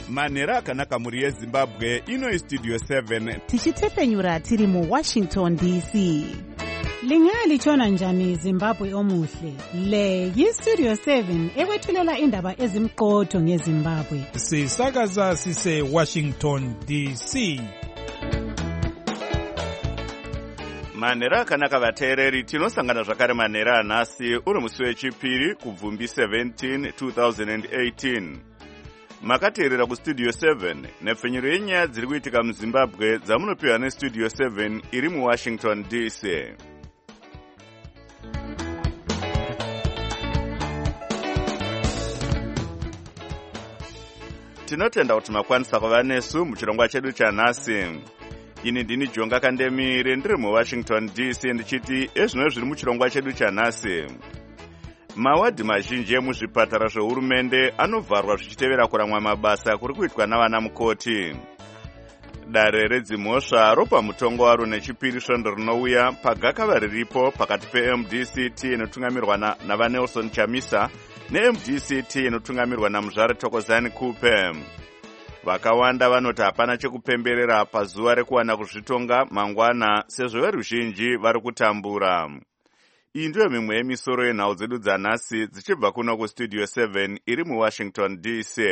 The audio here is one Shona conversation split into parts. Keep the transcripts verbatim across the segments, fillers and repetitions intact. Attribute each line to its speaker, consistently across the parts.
Speaker 1: manhero akanaka mhuri yezimbabwe. Ino istudio seven
Speaker 2: tichitefenyura tiri muwashington D C.
Speaker 3: Lingalitshona njani Zimbabwe omuhle? Le yistudio seven ekwethulela indaba ezimqotho ngeZimbabwe.
Speaker 4: Sisakaza sise Washington D C.
Speaker 1: manhero akanaka vateereri, tinosangana zvakare manhero anhasi uri musi wechipiri kubvumbi seventeen two thousand eighteen. Makateerera kustudio seven nepfenyuro yenyaya dziri kuitika muZimbabwe dzamunopiwa nestudio seven iri muWashington D C. Tinotenda kuti makwanisa kuva nesu muchirongwa chedu chanhasi. Ini ndini Jonga Kandemire ndiri muWashington D C ndichiti ezvino zviri muchirongwa chedu chanhasi. Mawadhi mazhinji emuzvipatara zvehurumende anovharwa zvichitevera kuramwa mabasa kuri kuitwa navana mukoti. Dare redzimhosva ropa mutongo waro nechipiri svondo rinouya pagakava riripo pakati pe-M D C T inotungamirwa navaNelson Chamisa ne-M D C T inotungamirwa naMuzvare Thokozani Kupe. Vakawanda vanoti hapana chekupemberera pazuva rekuwana kuzvitonga mangwana sezvo veruzhinji vari kutambura. Iyi ndiyo mimwe yemisoro yenhau dzedu dzanhasi dzichibva kuno kustudio seven iri muWashington D C.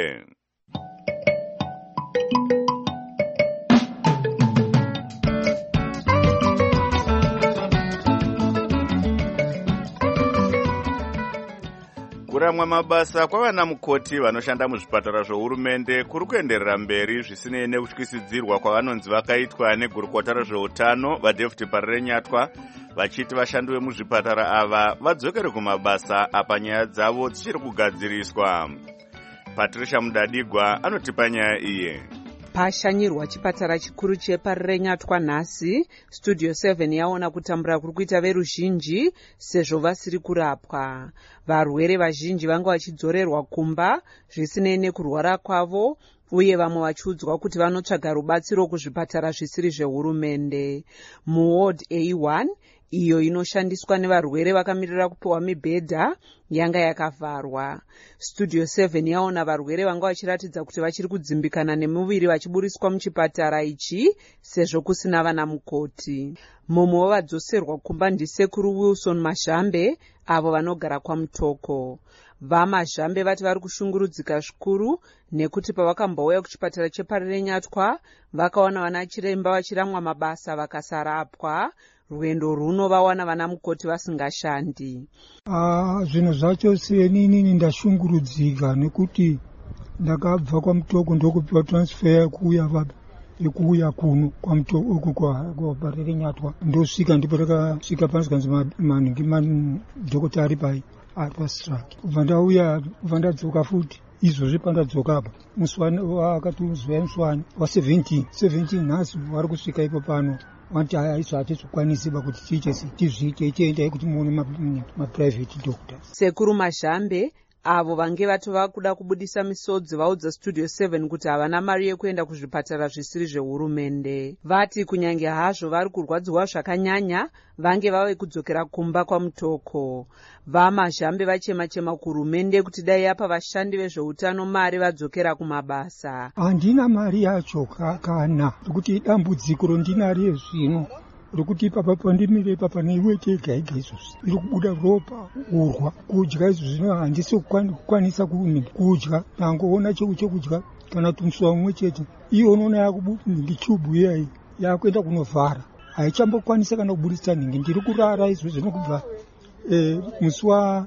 Speaker 1: Kuramwa mabasa kwavana mukoti vanoshanda muzvipatara zvohurumende kuri kuenderera mberi zvisinei nekutyisidzirwa kwavanonzi vakaitwa negurukota rezveutano vaDavid Parirenyatwa vachiti vashandi vemuzvipatara ava vadzokere kumabasa apa nyaya dzavo dzichiri kugadziriswa. Patricia Mudadigwa anotipa nyaya iyi.
Speaker 5: Pashanyirwa chipatara chikuru cheParirenyatwa nhasi, studio seven yaona kutambura kuri kuita veruzhinji sezvo vasiri kurapwa. Varwere vazhinji vanga vachidzorerwa kumba zvisinei nekurwara kwavo, uye vamwe vachiudzwa kuti vanotsvaga rubatsiro kuzvipatara zvisiri zvehurumende. Muward A one iyo inoshandiswa nevarwere vakamirira kupiwa mibhedha yanga yakavharwa. Studio seven yaona varwere vanga vachiratidza kuti vachiri kudzimbikana nemuviri vachiburiswa muchipatara ichi sezvo kusina vana mukoti. Mumwe wavadzoserwa kumba ndisekuru Wilson Mazhambe avo vanogara kwaMutoko. VaMazhambe vati vari kushungurudzika zvikuru nekuti pavakambouya kuchipatara cheParirenyatwa vakaona vana chiremba vachiramwa mabasa vakasarapwa. Rwendo runo vawana vana mukoti vasingashandi.
Speaker 6: Ah, zvino zvacho senini ndashungurudzika nekuti ndakabva kwaMutoko ndokupiwa transfer kuuya baba yekuuya kuno kwaMutoko uku kwa Parirenyatwa ndosvika ndipo takasvika panzvanzi maningi madhokota ari pai ari pastrike. Kubva ndauya kubva ndadzoka futi izvozvi pandadzoka apa muswani wakatuzwa muswani wa seventeen nhasi vari kusvika ipo pano wanti haisi hatizokwanisiba kuti tiche tizviite tiendai kuti muone maprivate doctors.
Speaker 5: Sekuru Mazhambe avo vange vatova kuda kubudisa misodzi vaudza studio seven kuti havana mari yekuenda kuzvipatara zvisiri zvehurumende. Vati kunyange hazvo vari kurwadziwa zvakanyanya vange vave kudzokera kumba kwaMutoko. VaMazhambe vachema-chema kuhurumende kuti dai yapa vashandi vezveutano mari vadzokera kumabasa.
Speaker 6: Handina mari yacho kana kuti dambudziko rondinari zvino rokuti ipapa pandimire ipapa neiwe tega ega izvozvi iri kubuda ropa urwa kudya izvo zvino handisi kukwanisa kudya nangoona cheu chekudya kana tumuswa mumwe chete iyo unoona yakubuda ngichubu iyayi yakuenda kunovhara haichambokwanisa kana kubudisa nhingi. Ndiri kurara izvozvi nokubva eh, musi wa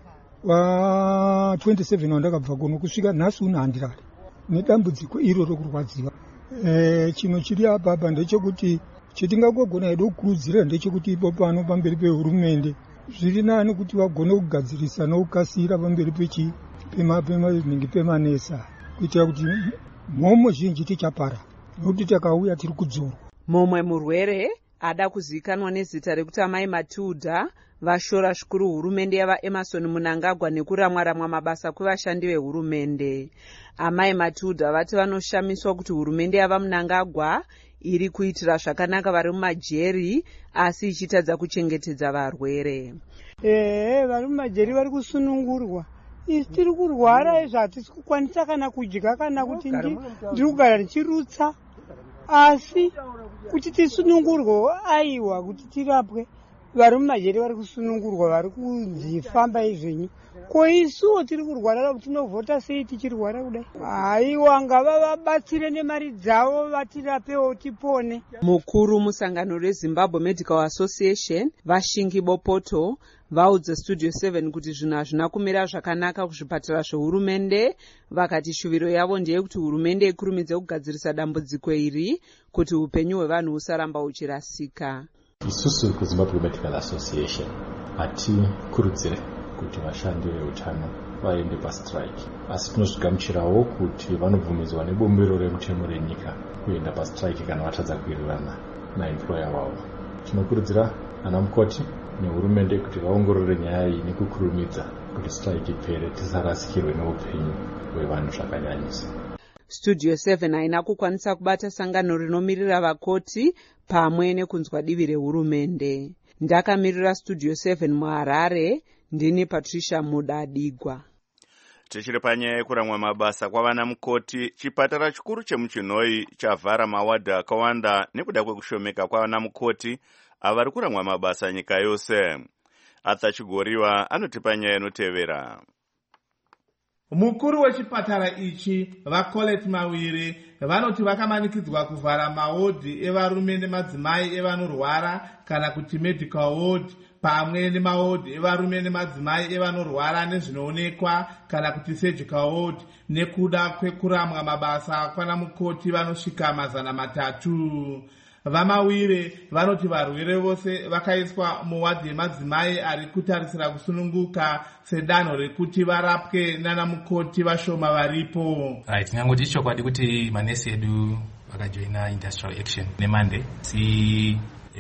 Speaker 6: twenty-seven wandakabva kuno kusvika nhasi uno handirari nedambudziko iro rokurwadziwa. Eh, chino chiri apa apa ndechekuti chetingagona hedu kukurudzira ndechekuti ipo pano pamberi pehurumende zviri nani kuti vagone kugadzirisa nokukasira pamberi pechi pemapemanenge pemanesa kuitira kuti mhomo zhinji tichapara nokuti takauya tiri kudzorwa.
Speaker 5: Mumwe murwere ada kuzivikanwa nezita rekuti Amai Matilda vashora zvikuru hurumende yavaEmerson Mnangagwa nekuramwa-ramwa mabasa kwevashandi vehurumende. Amai Matilda vati vanoshamiswa kuti hurumende yavaMnangagwa iri kuitira zvakanaka vari mumajeri asi ichitadza kuchengetedza varwere.
Speaker 7: Eh, vari mumajeri vari kusunungurwa isi tiri kurwara izvo hatisi kukwanisa kana kudya kana kuti ndiri kugara ndichirutsa, asi kuti tisunungurwe aiwa kuti tirapwe. Vari mumajeri vari kusunungurwa, vari kunzifamba izvenyu. Ko isuwo tiri kurwara kuti tinovhota sei tichirwara kudai? Haiwa, ngava vabatsire nemari dzavo vatirapewo tipone.
Speaker 5: Mukuru musangano reZimbabwe Medical Association Vashingi Bopoto vaudza Studio seven kuti zvinhu hazvina kumira zvakanaka kuzvipatara zvehurumende. Vakati shuviro yavo ndeyekuti hurumende ikurumidze kugadzirisa dambudziko iri kuti upenyu hwevanhu husaramba huchirasika.
Speaker 8: Isusu kuZimbabwe Medical Association hatikurudzire kuti vashandi veutano vaende pastrike, asi tinozvigamuchirawo kuti vanobvumidzwa nebombero remutemo renyika kuenda pastrike kana vatadza kuwirirana naemployer wavo. Tinokurudzira ana mukoti nehurumende kuti vaongorore nyaya iyi nekukurumidza kuti strike ipere, tisarasikirwe neupenyu hwevanhu zvakanyanyisa.
Speaker 5: Studio seven haina kukwanisa kubata sangano rinomirira vakoti pamwe nekunzwa divi rehurumende. Ndakamirira Studio seven muHarare, ndini Patricia Mudadigwa.
Speaker 1: Tichiri panyaya yekuramwa mabasa kwavana mukoti, chipatara chikuru chemuChinoi chavhara mawadhi akawanda nekuda kwekushomeka kwavana mukoti avari kuramwa mabasa nyika yose. Arthur Chigoriwa anotipa nyaya inotevera.
Speaker 9: Mukuru wechipatara ichi vaColette Mawire vanoti vakamanikidzwa kuvhara mahodhi evarume nemadzimai evanorwara kana kuti medical ward, pamwe nemahodhi evarume nemadzimai evanorwara nezvinoonekwa kana kuti surgical ward, nekuda kwekuramwa mabasa kwana mukoti vanosvika mazana matatu. Vamawire vanoti varwere vose vakaiswa muwadhi yemadzimai ari kutarisira kusununguka sedanho rekuti varapwe nana mukoti vashoma varipo.
Speaker 10: Tinangoti chokwadi kuti manesi edu vakajoina industrial action neMonday. Si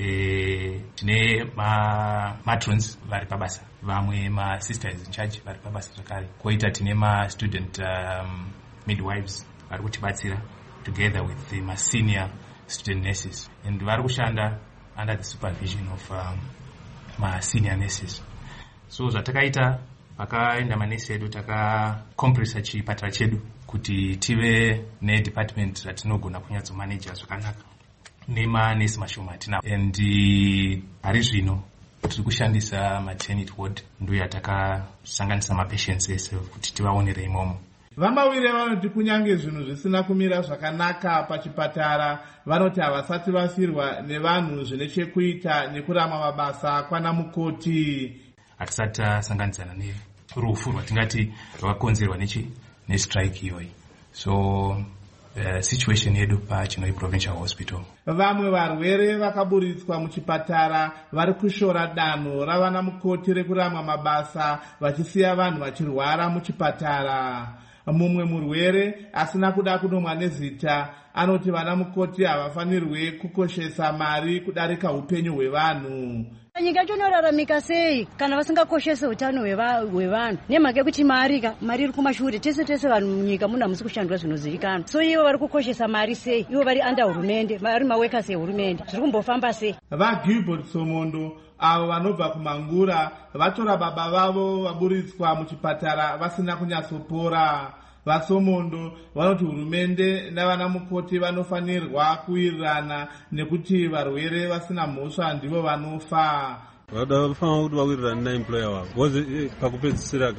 Speaker 10: eh, tine ma matrons vari pabasa, vamwe ma sisters in charge vari pabasa zvakare. Koita tine ma student um, midwives vari kutibatsira together with the ma senior student nurses, and vari kushanda under the supervision of um, ma senior nurses. So zvatakaita pakaenda manesi edu takakompresa chipatara chedu kuti tive nedepartment ratinogona kunyatso manager zvakanaka nemanesi mashoma atina, and pari zvino tiri kushandisa maternity ward ndo yatakasanganisa mapatients ese kuti tivaonere imomo.
Speaker 9: Vamawire vanoti kunyange zvinhu zvisina kumira zvakanaka pachipatara, vanoti havasati vafirwa nevanhu zvine chekuita nekuramwa mabasa kwana mukoti.
Speaker 10: Hatisati tasanganisana nerufu rwatingati rwakakonzerwa nestrike iyoyi. So uh, situation yedu paChinoi Provincial Hospital.
Speaker 9: Vamwe varwere vakaburitswa muchipatara vari kushora danho ravana mukoti rekuramwa mabasa vachisiya vanhu vachirwara muchipatara. Mumwe murwere asina kuda kunomwa nezita anoti vana mukoti havafanirwe kukoshesa mari kudarika upenyu hwevanhu.
Speaker 11: Nyika inoraramika sei kana vasingakoshese utano hwevanhu? Nemhaka yekuti mari mari iri kumashure, tese tese vanhu munyika muna musi kushandwa zvinozivikanwa. So ivo vari kukoshesa mari sei? Ivo vari under hurumende, vari maworkers ehurumende. Zviri kumbofamba sei?
Speaker 9: VaGilbert Somondo avo vanobva kuMangura vatora baba vavo vaburitswa muchipatara vasina kunyatsopora. VaSomondo vanoti hurumende navana mukoti vanofanirwa kuwirirana nekuti varwere vasina mhosva ndivo vanofa.
Speaker 12: Vanofanira kuti vawirirane naemployer wavo, because pakupedzisira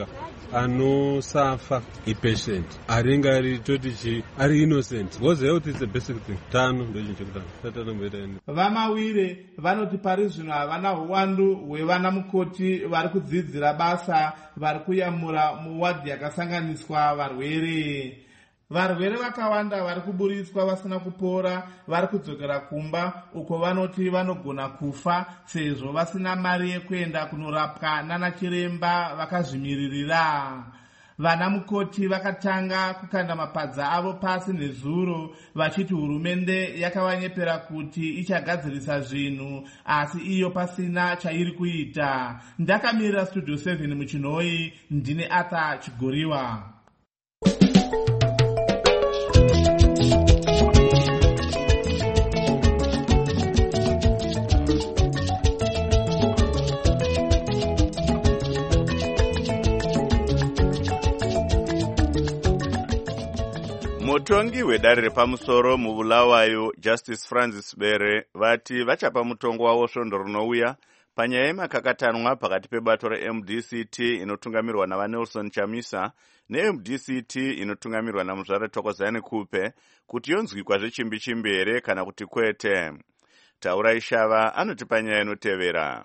Speaker 12: anosafa ipatient aringa ari toti ari innocent, because health is the basic thing. Tano ndo chinhu chekutanga.
Speaker 9: Vamawire vanoti pari zvino havana uwandu hwevana mukoti vari kudzidzira basa vari kuyamura muwadhi yakasanganiswa varwere. Varwere vakawanda vari kuburitswa vasina kupora vari kudzokera kumba uko vanoti vanogona kufa sezvo vasina mari yekuenda kunorapwa nana chiremba vakazvimiririra. Vana mukoti vakatanga kukanda mapadza avo pasi nezuro vachiti hurumende yakavanyepera kuti ichagadzirisa zvinhu asi iyo pasina chairi kuita. Ndakamirira Studio seven muChinoi, ndine Arthur Chigoriwa.
Speaker 1: mutongi wedare repamusoro mubulawayo Justice Francis Bere vati vachapa mutongo wavo svondo rinouya panyaya yemakakatanwa pakati pebato re-M D C T inotungamirwa navaNelson Chamisa ne-M D C T inotungamirwa namuzvare Thokozani Kupe kuti yonzwikwa zvechimbi-chimbi here kana kuti kwete. Taurai Shava anoti panyaya inotevera.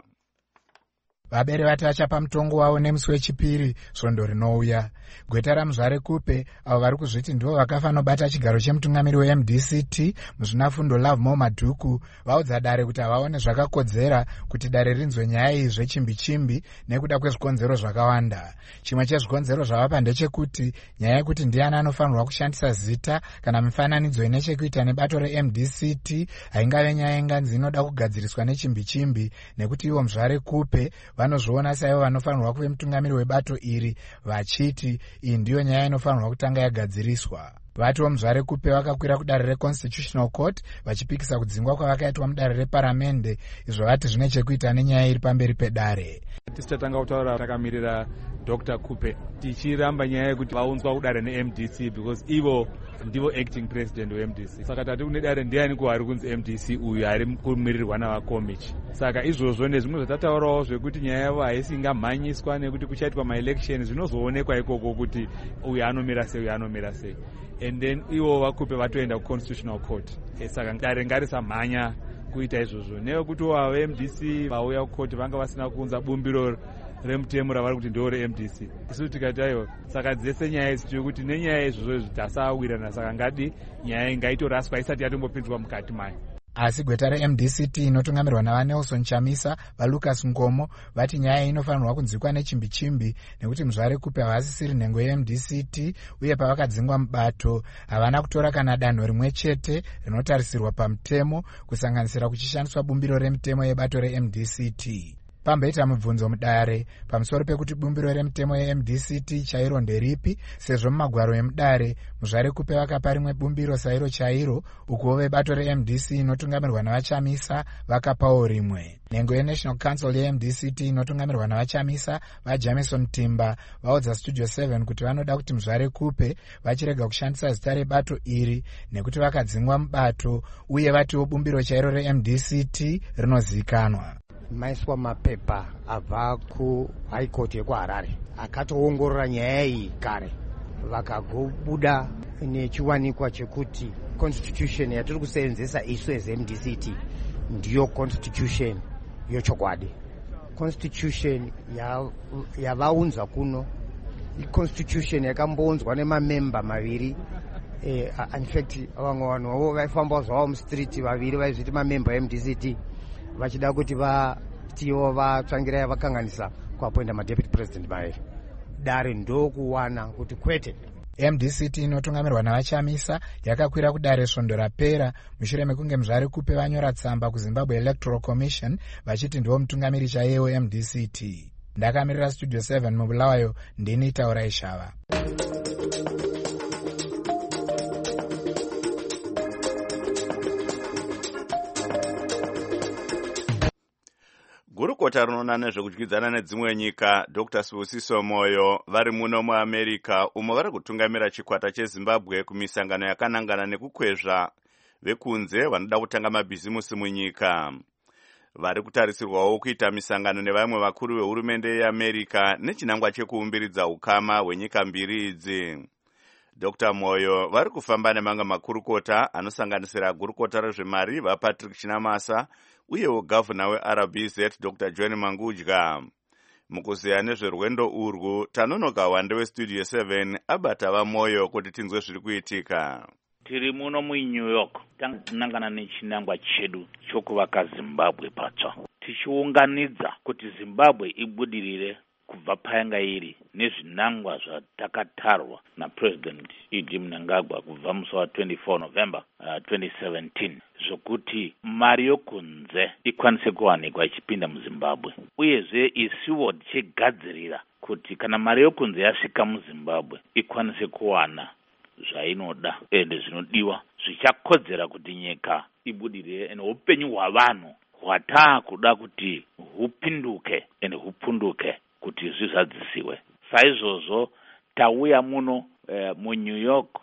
Speaker 13: Vabere vati vachapa mutongo wavo nemusi wechipiri svondo rinouya. Gweta ramuzvare Kupe avo vari kuzviti ndivo vakafanira kubata chigaro chemutungamiri we-M D C T muzvinafundo Love More Madhuku vaudza dare kuti havaone zvakakodzera kuti dare rinzwe nyaya iyi zvechimbi-chimbi nekuda kwezvikonzero zvakawanda. Chimwe chezvikonzero zvavapa ndechekuti nyaya yekuti ndiani anofanirwa kushandisa zita kana mifananidzo ine chekuita nebato re-M D C T haingave nyaya inganzi inoda kugadziriswa nechimbi-chimbi nekuti ivo muzvare Kupe vanozviona saivo vanofanirwa kuve mutungamiri webato iri vachiti iyi ndiyo nyaya inofanirwa kutanga yagadziriswa. Vatiwo muzvare Kupe vakakwira kudare reConstitutional Court vachipikisa kudzingwa kwavakaitwa mudare reparamende izvo vati zvine chekuita nenyaya iri pamberi pedare.
Speaker 14: Tisichatanga kutaura takamirira Doctor Kupe tichiramba nyaya yekuti vaunzwa kudare ne-M D C because ivo ndivo acting president we-M D C. Saka tati kune dare ndiani kuhari kunzi M D C uyu ari kumirirwa navakomichi. Saka izvozvo nezvimwe zvatataurawo zvekuti nyaya yavo haisingamhanyiswa nekuti kuchaitwa maelection zvinozoonekwa ikoko kuti uyu anomira sei uyu anomira sei. And then ivo vaKupe vatoenda kuConstitutional Court. E, saka dare ngarisamhanya kuita izvozvo. Nekuti va-M D C vauya kucourt vanga vasina kuunza bumbiro remutemo ravari kuti ndiro re-M D C. Isu tikati aiwa saka dzese nyaya idzi kuti nenyaya izvozvo zitasawirana saka ngadi nyaya ingaitoraswa isati yatombopinzwa mukati mayo.
Speaker 13: Asi gweta re-M D C T inotungamirwa navaNelson Chamisa vaLucas Ngomo vati nyaya inofanirwa kunzwikwa nechimbi-chimbi nekuti muzvare Kupe havasisiri nhengo ye-M D C T uye pavakadzingwa mubato havana kutora kana danho rimwe chete rinotarisirwa pamutemo kusanganisira kuchishandiswa bumbiro remutemo yebato re-M D C T. Pamboita mubvunzo mudare pamusoro pekuti bumbiro remutemo ye-M D C T chairo nderipi sezvo mumagwaro emudare muzvare Kupe vakapa rimwe bumbiro sairo chairo ukuwo vebato re-M D C inotungamirwa navachamisa vakapawo rimwe. Nhengo yeNational Council ye-M D C T inotungamirwa navachamisa vaJamison Timber vaudza Studio seven kuti vanoda kuti muzvare Kupe vachirega kushandisa zita rebato iri nekuti vakadzingwa mubato uye vatiwo bumbiro chairo re-M D C T rinozivikanwa.
Speaker 15: Maiswa mapepa abva kuHigh Court yekuHarare akatoongorora nyaya iyi kare vakagobuda nechiwanikwa chekuti constitution yatiri kusenzesa isu as M D C T ndiyo constitution yochokwadi. Constitution yavaunza kuno iconstitution yakambounzwa nemamemba maviri. Eh, in fact vamwe vanhu vavo vaifamba zvavo mustreet vaviri vaizviti mamemba e-M D C T vachida kuti vatiwo vatsvangira vakanganisa kuapointa madeputy president mairi. Dare ndokuwana kuti kwete.
Speaker 13: M D C T inotungamirwa navachamisa yakakwira kudare svondo rapera mushure mekunge muzvare Kupe vanyora tsamba kuZimbabwe Electoral Commission vachiti ndiwo mutungamiri chaiyewo M D C T. Ndakamirira Studio seven mubulawayo ndini Taurai Shava.
Speaker 1: Gurukota rinoona nezvekudyidzana nedzimwe nyika Doctor Sibusiso Moyo vari muno muAmerica umo vari kutungamira chikwata cheZimbabwe kumisangano yakanangana nekukwezva vekunze vanoda kutanga mabhizimusi munyika. Vari kutarisirwawo kuita misangano nevamwe vakuru vehurumende yeAmerica nechinangwa chekuumbiridza ukama hwenyika mbiri idzi. Doctor Moyo vari kufamba nemanga makurukota anosanganisira gurukota rezvemari vaPatrick Chinamasa uyewo gavhuna weR B Z Doctor John Mangudya. Mukuziya nezverwendo urwu tanonoka wande weStudio seven abata vaMoyo kuti tinzwe zviri kuitika.
Speaker 16: Tiri muno muNew York tanangana nechinangwa chedu chokuvaka Zimbabwe patsva tichiunganidza kuti Zimbabwe ibudirire kubva payanga iri nezvinangwa zvatakatarwa naPresident Idi Mnangagwa kubva musi wa twenty-four November uh, twenty seventeen zvokuti mari yokunze ikwanise kuwanikwa ichipinda muZimbabwe uyezve isiwo tichigadzirira kuti kana mari yokunze yasvika muZimbabwe ikwanise kuwana zvainoda ende zvinodiwa zvichakodzera kuti nyika ibudirire ende upenyu hwavanhu hwataa kuda kuti hupinduke ende hupunduke kuti zvizadzisiwe. Saizvozvo tauya muno eh, muNew York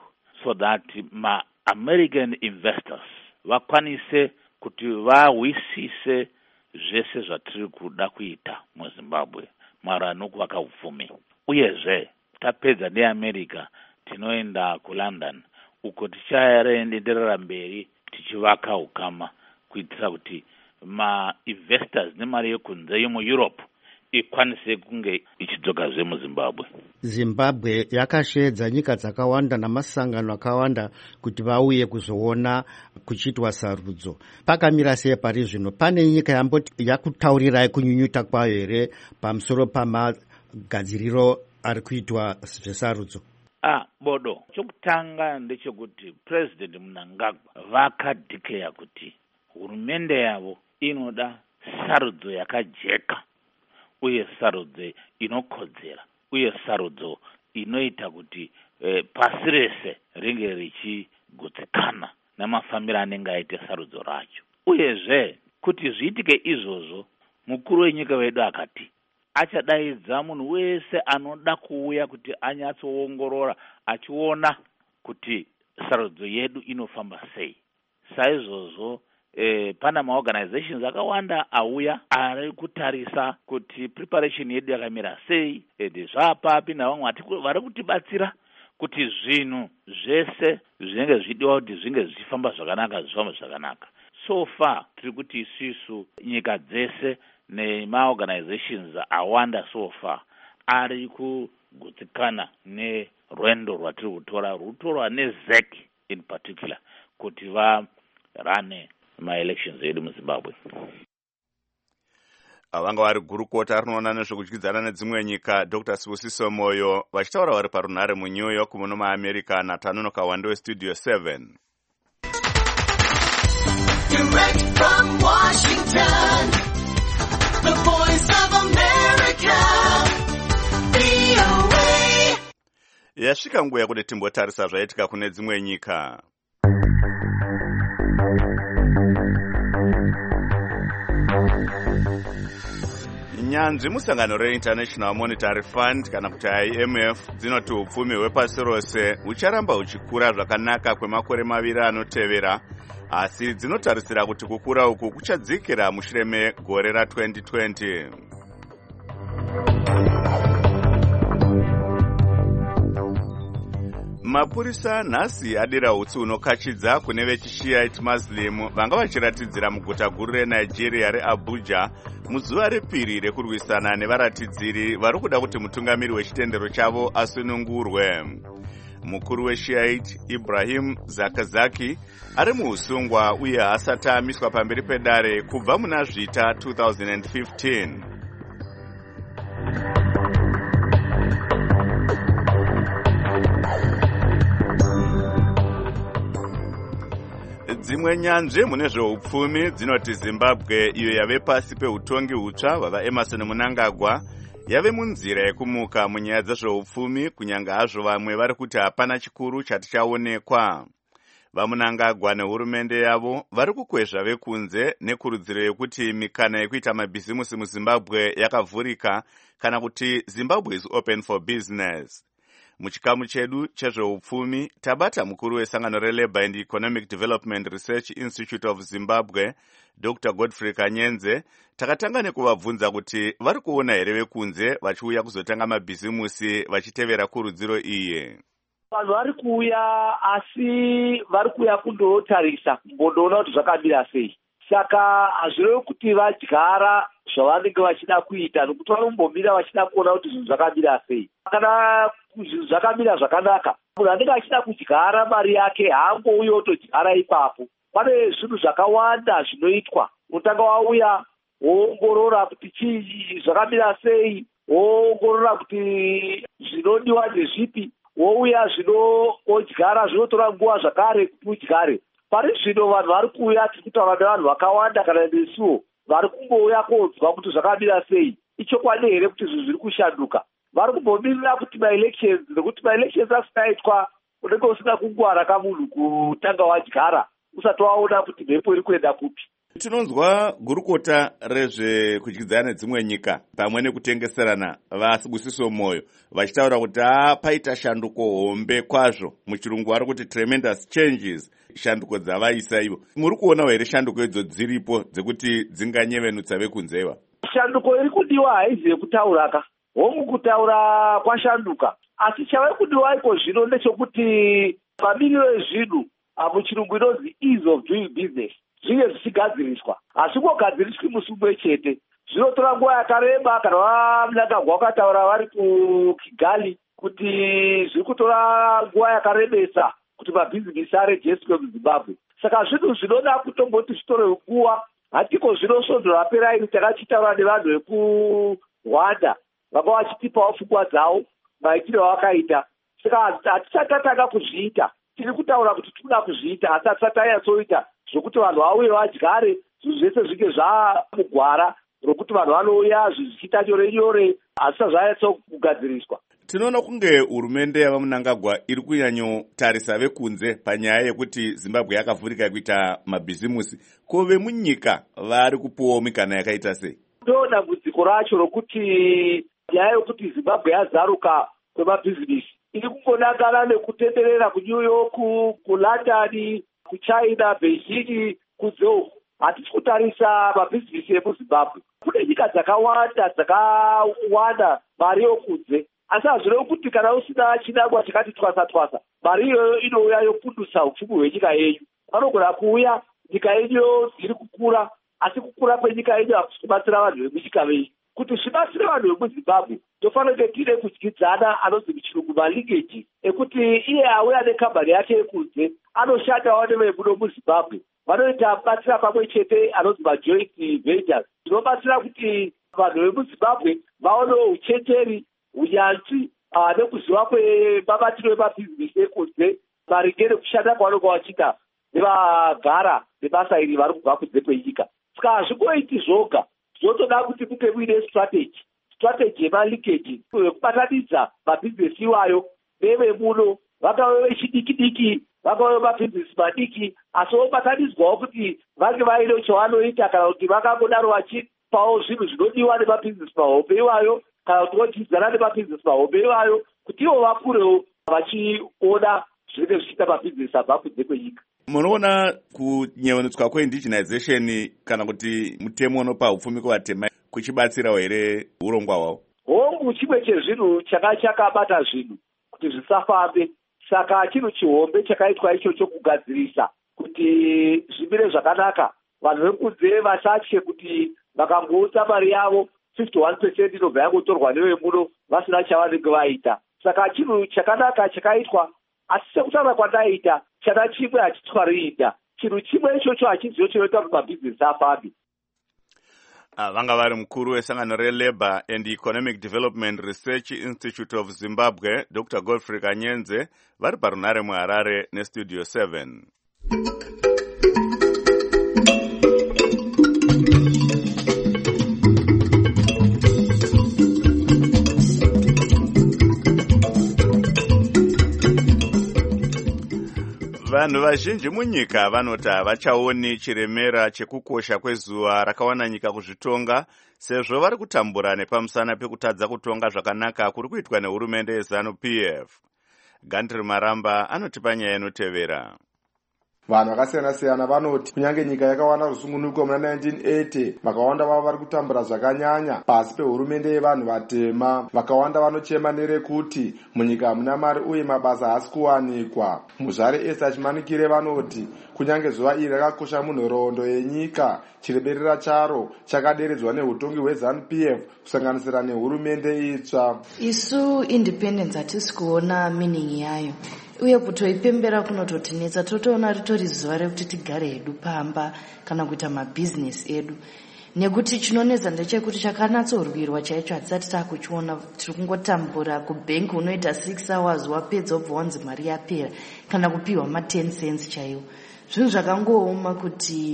Speaker 16: so that ma-American investors vakwanise kuti vahwisise zvese zvatiri kuda kuita muZimbabwe mara nokuvaka upfumi. Uyezve tapedza neAmerica tinoenda kuLondon uko tichaenderera mberi tichivaka ukama kuitira kuti ma-investors nemari yekunze yemuEurope ikwanise kunge ichidzokazve muZimbabwe.
Speaker 17: Zimbabwe yakasvedza nyika dzakawanda namasangano akawanda kuti vauye kuzoona kuchitwa sarudzo. Pakamira sei pari zvino? Pane nyika yamboti yakutaurirai kunyunyuta kwayo here pamusoro pamagadziriro ari kuitwa zvesarudzo?
Speaker 16: Ah, bodo. Chokutanga ndechekuti President Mnangagwa vakadhikeya kuti hurumende yavo inoda sarudzo yakajeka uye sarudzo inokodzera uye sarudzo inoita kuti eh, pasi rese ringe richigutsikana namafambiro anenge aita sarudzo racho. Uyezve kuti zviitike izvozvo, mukuru wenyika wedu akati achadaidza munhu wese anoda kuuya kuti anyatsoongorora achiona kuti sarudzo yedu inofamba sei. Saizvozvo Eh, pana maorganizations akawanda auya ari kutarisa kuti preparation yedu yakamira sei, ende zvapapi navamwe vari kutibatsira kuti zvinhu zvese zvinenge zvidiwa kuti zvinge zvichifamba zvakanaka zvifamba zvakanaka. So far tiri kuti isusu nyika dzese nemaorganizations awanda so far ari kugutsikana nerwendo rwatiri kutora rutorwa neZ E C in particular kuti varane ma-elections edu muZimbabwe.
Speaker 1: Vanga vari gurukota rinoona nezvekudyidzana nedzimwe nyika Doctor Sibusiso Moyo vachitaura vari parunhare muNew York muno muAmerica naTano Kawande weStudio seven. Direct from Washington, the voice of America, V O A. Yasvika nguva yekuti timbotarisa zvaitika kune dzimwe nyika. Nyanzvi musangano reInternational Monetary Fund kana kuti I M F dzinoti upfumi hwepasi rose hucharamba huchikura zvakanaka kwemakore maviri anotevera, asi dzinotarisira kuti kukura uku kuchadzikira mushure megore ra-twenty twenty. Mapurisa nhasi adira hutsi hunokachidza kune vechishiite Muslim vanga vachiratidzira muguta guru reNigeria reAbuja muzuva repiri rekurwisana nevaratidziri vari kuda kuti mutungamiri wechitendero chavo asunungurwe. Mukuru weshiite Ibrahim Zakazaki ari muusungwa uye haasati amiswa pamberi pedare kubva muna zvita two thousand fifteen. Dzimwe nyanzvi mune zveupfumi dzinoti Zimbabwe, iyo yave pasi peutongi hutsva hwava Emerson Mnangagwa, yave munzira yekumuka munyaya dzezveupfumi, kunyanga hazvo vamwe vari kuti hapana chikuru chati chaonekwa. VaMnangagwa nehurumende yavo vari kukwezva vekunze nekurudziro yekuti mikana yekuita mabhizimusi muZimbabwe yakavhurika, kana kuti Zimbabwe is open for business. Muchikamu chedu chezveupfumi tabata mukuru wesangano reLabour and Economic Development Research Institute of Zimbabwe, Doctor Godfrey Kanyenze. Takatanga nekuvabvunza kuti vari kuona here vekunze vachiuya kuzotanga mabhizimusi vachitevera kurudziro iyi.
Speaker 18: Vanhu vari kuuya asi vari kuuya kundotarisa mbondoona kuti zvakamira sei. Saka hazvirevi kuti vadyara zvavanenge vachida kuita, nokuti vanombomira vachida kuona kuti zvinhu zvakamira sei. Kana zvinhu zvakamira zvakanaka, munhu anenge achida kudyara mari yake haangouya otodyara ipapo. Pane zvinhu zvakawanda zvinoitwa. Unotanga wauya woongorora kuti chii zvakamira sei, woongorora kuti zvinodiwa ndezvipi, wouya zvinodyara zvinotora nguva zvakare kuti udyare. Pari zvino vanhu vari kuuya tiri kutaura nevanhu vakawanda kana nesuwo vari kungouya kunzwa kuti zvakamira sei. Ichokwadi here kuti zvinhu zviri kushanduka. Vari kumbomirira kuti ma-elections, nekuti ma-elections asinaitwa unenge usina kungwara kamunhu kutanga wadyara usati waona kuti mhepo iri kuenda kupi.
Speaker 1: Tinonzwa gurukota rezvekudyidzana nedzimwe nyika pamwe nekutengeserana vaSibusiso Moyo vachitaura kuti paita shanduko hombe kwazvo, muchirungu vari kuti tremendous changes, shanduko dzavaisa ivo. Muri kuona here shanduko idzo dziripo dzekuti dzinganyevenutsa vekunzewa?
Speaker 18: Shanduko iri kudiwa haizi yekutauraka, hongu kutaura kwashanduka, asi chave kudiwa iko zvino ndechekuti mamiriro ezvinhu muchirungu inonzi ease of doing business zvinge zvichigadziriswa. Hazvingogadziriswi musi mumwe chete, zvinotora nguva yakareba. Kana vaMnangagwa vakataura vari kuKigali kuti zviri kutora nguva yakarebesa kuti mabhizinesi arejestwe muZimbabwe. Saka zvinhu zvinoda kutomboti zvitore nguva. Hatiko zvinosvondo rapera iri takachitaura nevanhu vekuRwanda vanga vachitipawo pfungwa dzavo maitiro vakaita. Saka hatichatatanga kuzviita, tiri kutaura kuti tinoda kuzviita, asi hatisati tanyatsoita zvokuti vanhu vauye vadyare zvinhu zvese zvinge zvamugwara rokuti vanhu vanouya zvichiita nyore nyore, hazvisati zvanyatsokugadziriswa.
Speaker 1: Tinoona kunge hurumende yavaMnangagwa iri kunyanyotarisa vekunze panyaya yekuti Zimbabwe yakavhurika kuita mabhizimusi. Ko vemunyika vari kupuwawo mikana yakaita sei?
Speaker 18: Ndo dambudziko racho rokuti nyaya yokuti Zimbabwe yazaruka kwemabhizinesi iri kungonangana nekutenderera kuNew York, kuLondon, kuChina, Beijing, kuZhou. Hatisi kutarisa mabhizinesi emuZimbabwe. Kune nyika dzakawanda dzakawana mari yokunze, asi hazvirevi kuti kana usina chinangwa chakati twasa twasa, mari iyoyo inouya yopundutsa upfumi hwenyika yenyu. Vanogona kuuya nyika yenyu iri kukura, asi kukura kwenyika yenyu hakusi kubatsira vanhu vemunyika venyu. Kuti zvibatsire vanhu vemuZimbabwe tofanira kunge tine kudyidzana anonzi muchirungu malingeji ekuti iye auya nekambani yake yekunze anoshandawo nevemuno muZimbabwe, vanoita batsira pamwe chete anonzi majoint ventures. Zvinobatsira kuti vanhu vemuZimbabwe vaonewo uchenjeri, unyanzvi nekuziva kwemabatiro emabhizinesi ekunze maringe nekushanda kwavanonga vachiita nevagara nebasa iri vari kubva kunze kwenyika. Saka hazvingoiti zvoga, zvinotoda kuti kunge muine strategy strategy yemalikeji yekubatanidza mabhizinesi iwayo nevemuno, vangave vechidiki diki, vangave mabhizinesi madiki, asi vobatanidzwawo kuti vange vaine chavanoita, kana kuti vangangodaro vachipawo zvinhu zvinodiwa nemabhizinesi mahombe iwayo, kana kutivodyidzana nemabhizinesi mahombe iwayo, kuti ivo vakurewo vachiona zvinenge zvichiita mabhizinesi abva kunze kwenyika.
Speaker 1: Munoona kunyevenutswa kweindigenization kana kuti mutemo unopa upfumi kuvatema kuchibatsirawo here urongwa hwavo?
Speaker 18: Hongu chimwe chezvinhu chaka chakabata zvinhu kuti zvisafambe. Saka chinhu chihombe chakaitwa icho chokugadzirisa kuti zvimire zvakanaka, vanhu vekunze vasatye kuti vakangoutsa mari yavo fifty one percent inobva yangotorwa nevemuno vasina chavanenge vaita. Saka chinhu chakanaka chakaitwa, asi sekutaura kwandaita chana chimwe hachitwariita. Chinhu chimwe ichocho hachizivo chinoita kuti mabhizinesi afambe.
Speaker 1: Vanga vari mukuru wesangano reLabour and Economic Development Research Institute of Zimbabwe, Doctor Godfrey Kanyenze, vari parunare muHarare neStudio seven. Vanhu vazhinji munyika vanoti havachaoni chiremera chekukosha kwezuva rakawana nyika kuzvitonga, sezvo vari kutambura nepamusana pekutadza kutonga zvakanaka kuri kuitwa nehurumende yeZANU-P F. Gandri Maramba anotipa nyaya inotevera.
Speaker 19: Vanhu vakasiyana-siyana vanoti kunyange nyika yakawana rusungunuko muna nineteen eighty, vakawanda vavo vari kutambura zvakanyanya pasi pehurumende yevanhu vatema. Vakawanda vanochema nerekuti munyika hamuna mari uye mabasa haasi kuwanikwa. Muzvare Esther Chimanikire vanoti kunyange zuva iri rakakosha munhoroondo yenyika, chireberera charo chakaderedzwa neutongi hweZANU-P F kusanganisira nehurumende itsva.
Speaker 20: Isu independence hatisi kuona meaning yayo, uye kutoipembera kunototinetsa. Totoona ritori zuva rekuti tigare hedu pamba kana kuita mabhizinesi edu, nekuti chinonetsa ndechekuti chakanatsorwirwa chaicho hatisati taakuchiona. Tiri kungotambura kubhengi, unoita six hours wapedza obva wanzi mari yapera, kana kupiwa ma ten cents chaiwo. Zvinhu zvakangooma kuti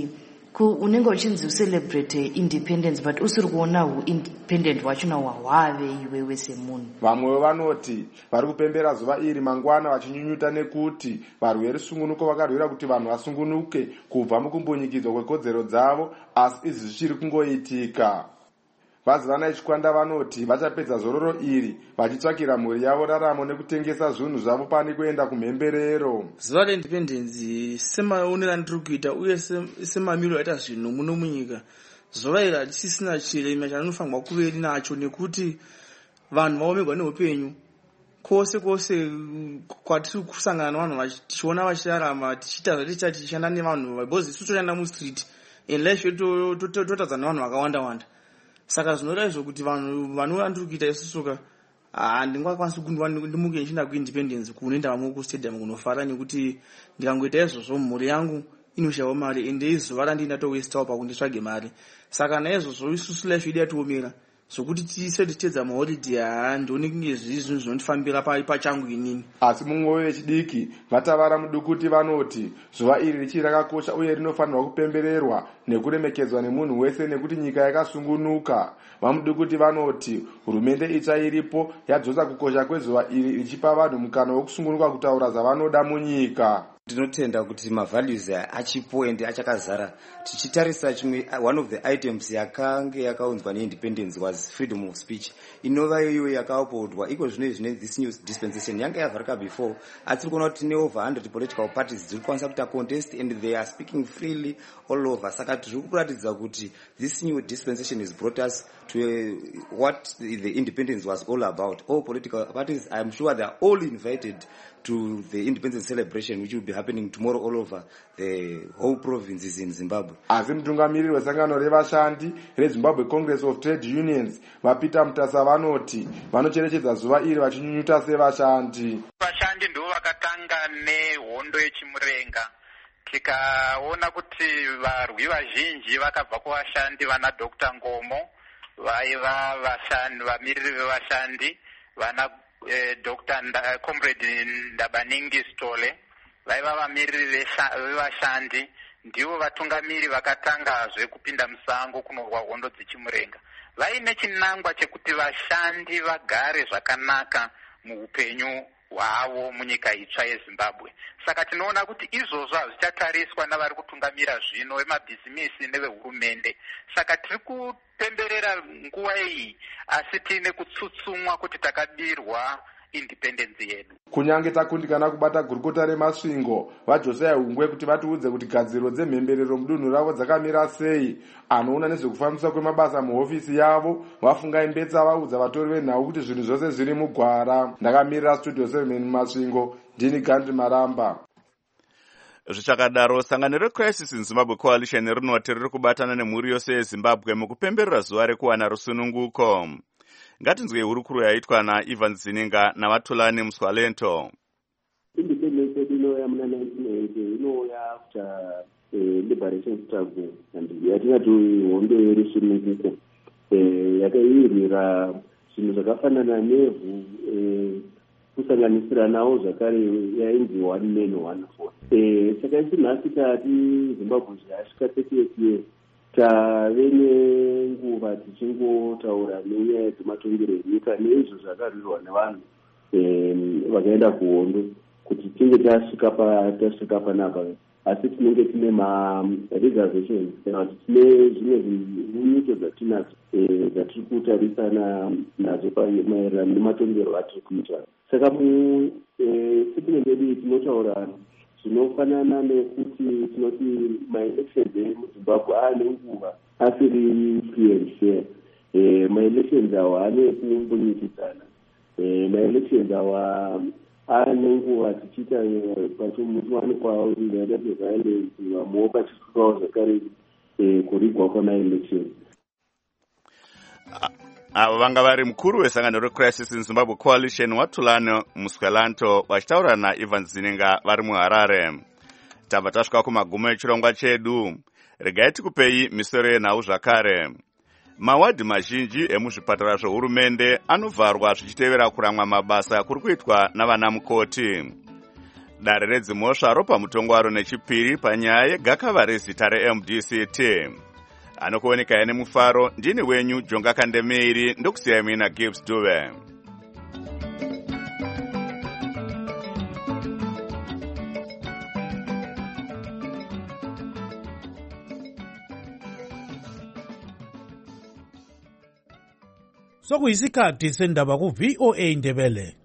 Speaker 20: unenge uchinzi ucelebrate independence but usiri kuona uindependent wachona hwahwave iwewe semunhu.
Speaker 19: Vamwe vanoti vari kupembera zuva iri mangwana vachinyunyuta nekuti varwere sungunuko vakarwira kuti vanhu vasungunuke kubva mukumbunyikidzwa kwekodzero dzavo, asi izvi zvichiri kungoitika. Vazivana vechikwanda vanoti vachapedza zororo iri vachitsvakira mhuri yavo raramo nekutengesa zvinhu zvavo pane kuenda kumhemberero.
Speaker 21: Zuva reindependence semaonera ndiri kuita uye semamiro aita zvinhu muno munyika, zuva iri hatisisina chirema chaninofanirwa kuve rinacho nekuti vanhu vaomerwa neupenyu kwose kwose kwatiri kusangana navanhu tichiona vachirarama tichiita zvaticha tichishanda nevanhu because isu toshanda mustreet and life yedu totadza nevanhu vakawanda wanda. Saka zvinoreva izvo kuti vanhu vanoandiri kuita isusuka handingakwanisi kundiwa ndimuke ndichienda kuindependence kunoenda vamwe kustadium kunofara nekuti ndikangoita izvozvo mhuri yangu inoshayiwa mari ende izuva randinatowestawo pakunditsvage mari. Saka naizvozvo isusu life yedu yatiomera zvokuti tise tichitedza maholiday haa ndione kunge zvii zvinhu zvinondifambira pachangu inini.
Speaker 19: Asi mumwoyo wechidiki vatavara mudukuti vanoti zuva iri richiri rakakosha uye rinofanirwa kupembererwa nekuremekedzwa nemunhu wese nekuti nyika yakasungunuka. Vamudukuti vanoti hurumende itsva iripo yadzosa kukosha kwezuva iri richipa vanhu mukana wekusungunuka kutaura zvavanoda munyika.
Speaker 22: Tinotenda kuti mavalues achipo ende achakazara. Tichitarisa chimwe one of the items yakange yakaunzwa neindependence was freedom of speech. Inova iyo yakaupodwa iko zvino zvine this new dispensation yanga yavharika before. Asi kuona kuti ne over one hundred political parties dziri kwanisa kuita contest and they are speaking freely all over. Saka tiri kuratidza kuti this new dispensation has brought us to uh, what the independence was all about. All political parties, I am sure they are all invited to the independence celebration which will be happening tomorrow all over the whole provinces in Zimbabwe.
Speaker 19: Asi mutungamiriri wesangano revashandi reZimbabwe Congress of Trade Unions Vapita Mutasa vanoti vanocherechedza zuva iri vachinyunyuta sevashandi.
Speaker 23: Vashandi ndivo vakatanga nehondo yechimurenga. Tikaona kuti varwi vazhinji vakabva kuvashandi vana Doctor Ngomo vaiva vashandi vamiriri vevashandi vana Eh, Doctor Nda, Comrade Ndabaningi Stole vaiva vamiriri vevashandi ndivo vatungamiri vakatangazve kupinda musango kunorwa hondo dzichimurenga. Vaine chinangwa chekuti vashandi vagare zvakanaka muupenyu hwavo munyika itsva yeZimbabwe. Saka tinoona kuti izvozvo hazvichatariswa navari kutungamira zvino vemabhizimisi nevehurumende. Saka tiri kupemberera nguva iyi asi tiine kutsutsumwa kuti takabirwa independence yedu.
Speaker 19: Kunyange takundikana kubata gurukota remasvingo vaJosiah Hungwe kuti vatiudze kuti gadziro dzemhemberero mudunhu ravo dzakamira sei. Anoona nezvekufambiswa kwemabasa muhofisi yavo vafungai mbetsa vaudza vatori venhau kuti zvinhu zvose zviri mugwara. Ndakamirira Studio seven mumasvingo ndini Gandhi Maramba.
Speaker 1: Zvichakadaro sangano reCrisis in Zimbabwe Coalition rinoti riri kubatana nemhuri yose yeZimbabwe mukupemberera zuva rekuwana rusununguko. Ngatinzwe hurukuru yaitwa naIvan Zininga naVatulani Muswalento.
Speaker 24: Independence inoya muna nineteen eighty inoya after liberation struggle and yatingati hondo yerusununguko yakairira zvinhu zvakafanana nevhu kusanganisira nawo zvakare yainzi one man one vote. Saka isi nhasi tati Zimbabwe zvasvika thirty-eight years tave nenguva tichingotaura nenyaya dzematongerero enyika neizvo zvakarirwa nevanhu vakaenda kuhondo kuti tinge tasvika tasvika panapa. Asi tinenge tine ma-reservations kana kuti tine zvimwe zvinyunyuto dzatinadzo dzatiri kutarisana nadzo maererano nematongerero atiri kuita. Saka musitime medu tinotaura zvinofanana nekuti tinoti ma-elections emuzimbabwe aane nguva asiri free and fair. Ma-elections awo haane kumbunyikidzana. Ma-elections awo aane nguva tichiita pachomuwani kwawo ingaita violence vamwewo pachisvikawo zvakare kurigwa kwama-elections.
Speaker 1: Avo vanga vari mukuru wesangano reCrisis in Zimbabwe Coalition Watulani Muswalento vachitaura naIvan Zininga vari muHarare. Tabva tasvika kumagumo echirongwa chedu. Regai tikupei misoro yenhau zvakare. Mawadhi mazhinji emuzvipatara zvehurumende anovharwa zvichitevera kuramwa mabasa kuri kuitwa navana mukoti. dare redzimhosva ropa mutongo waro nechipiri panyaya yegakava rezita reM D C T. Anokuoneka ine mufaro, ndini wenyu Jonga Kandemiri, ndokusiyai mina Gibbs Dube.
Speaker 2: Sokuyisikhathi sendaba ku V O A Ndebele.